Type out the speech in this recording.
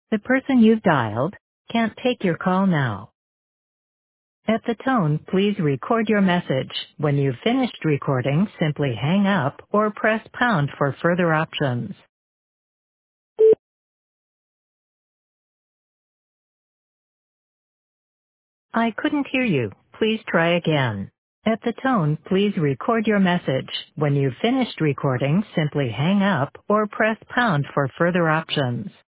The person you've dialed can't take your call now. At the tone, please record your message. When you've finished recording, simply hang up or press pound for further options. I couldn't hear you. Please try again. At the tone, please record your message. When you've finished recording, simply hang up or press pound for further options.